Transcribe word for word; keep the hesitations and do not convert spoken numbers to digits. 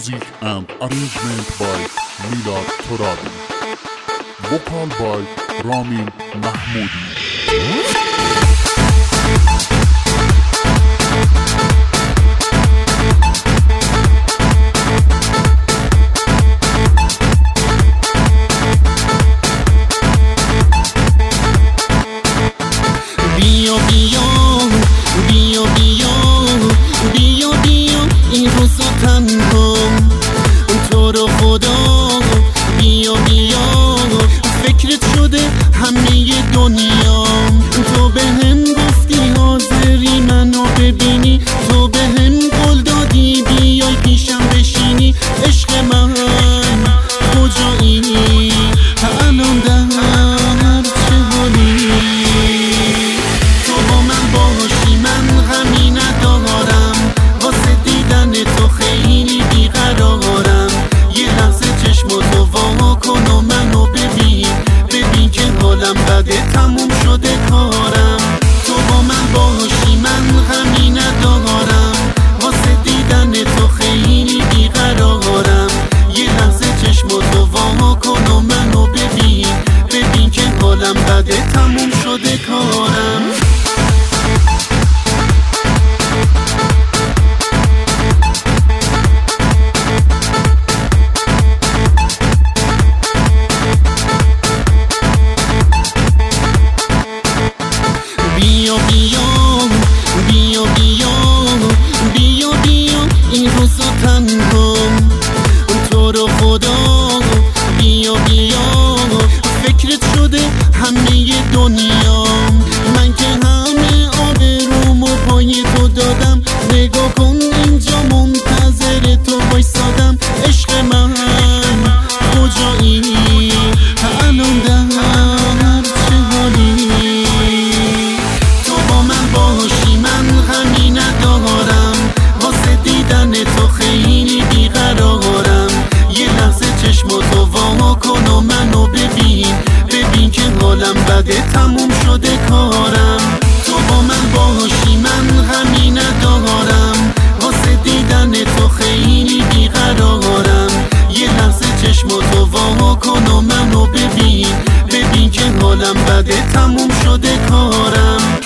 Music and arrangement by Milad Torabi. Vocal by Ramin Mahmoudi. بیا بیا بیا بیا بیا بیا این روزا تنها تو رو خدا بیا بیا فکرت شده همه دنیا تو به هم گفتی حاضری منو ببینی تو به هم قول دادی بیای پیشم بشینی عشق من کجایی الان در چه حالی تو با من باشی من غمی ندارم واسه دیدن تو خیلی بیقرارم یه لحظه چشماتو وا کن و منو ببین ببین که حالم بده تموم شده کارم تو با من باشی من غمی ندارم واسه دیدن تو خیلی بیقرارم یه لحظه چشماتو وا کن و منو ببین ببین که حالم بده تموم شده کارم بیا بیا بیا بیا بیا بیا این روزا تنها تو رو خدا بیا بیا فکرت شده همه دنیا من که همه آبرومو پای تو دادم نگاه کن اینجا منتظر تو وایسادم عشق من کجایی الان در چه حالی تو با من باشی من غمی ندارم واسه دیدن تو خیلی بیقرارم یه لحظه چشماتو وا کن و منو ببین ببین که حالم بده تموم شده کارم تو با من باشی من غمی ندارم واسه دیدن تو خیلی بیقرارم یه لحظه چشماتو وا کن و منو ببین ببین که حالم بده تموم شده کارم